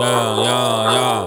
Yeah.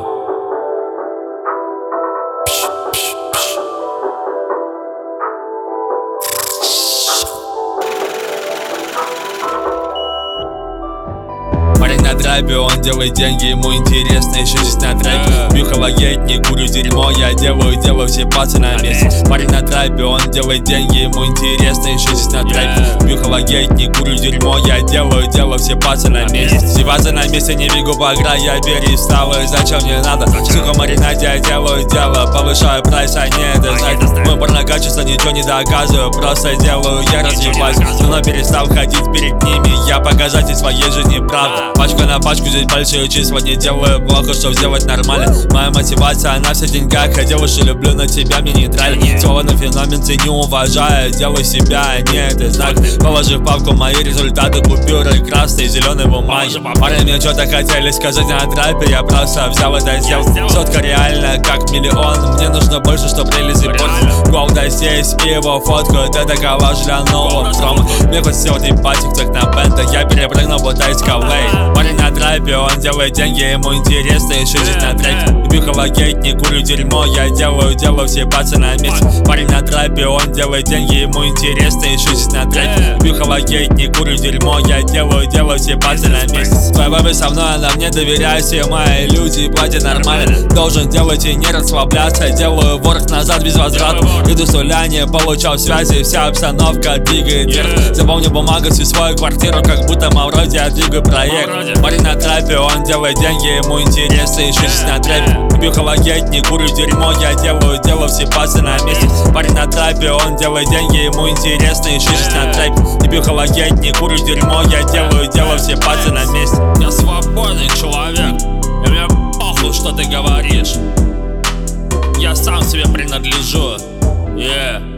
Парень на драйве, он делает деньги, ему интересно еще здесь на драйве. Пью холодеет, не курю дерьмо, я делаю все пацы на месте. Парень на драйве, он делает деньги, ему интересно еще здесь на драйве. Пью холодеет, не курю дерьмо, я делаю все пацы на месте. Сиваться на месте, не бегу по гра, я перестал, и зачем мне надо? Сука, маринаде, я делаю дело, повышаю прайс, а не это сайт. Мой порнокачество ничего не доказываю, просто делаю, я развиваюсь. Но перестал ходить перед ними, я показатель своей жизни, правда. Пачка на пачку, здесь большие числа, не делаю плохо, чтобы сделать нормально. Моя мотивация, она вся в деньгах, я делаю, что люблю, но тебя мне нейтрально. Слово на феномен ценю, уважаю, делаю себя, а не это знак. Положи в папку мои результаты, купюры красные, зеленые бумаги. Парни мне что-то хотели сказать на драйве, я просто взял это сделал. Сотка реально как миллион, мне нужно больше, чтоб релизы портить. Голда здесь и его фотку, это коллаж для нового промо. Мне хоть сделать ебать так на бенда, я перепрыгнул вот из калей. Парень на драйве, он делает деньги, ему интересно еще жить на треке. Пью холодеет, не курю дерьмо, я делаю все пацы на месте. Парень на драйве, он делает деньги, ему интересно еще жить на треке. Пью холодеет, не курю дерьмо, я делаю все пацы на месте. Твоя баба со мной, она мне доверяет, все мои люди платят нормально. Должен делать и не расслабляться, делаю ворк назад без возврата. Иду с нуля, не получал связи, вся обстановка двигает вверх. Запомню бумагу всю свою квартиру, как будто Мавроди, я двигаю проект. Парень на драйве, он делает деньги, ему интересно еще здесь на драйве. Пью холодеет, не курю дерьмо, я делаю все пасы на месте. Парень на драйве, он делает деньги, ему интересно еще здесь на драйве. Не пью холодеет, не курю дерьмо, я делаю все пасы на месте. Я свободный человек, и мне похуй, что ты говоришь. Я сам себе принадлежу. Yeah.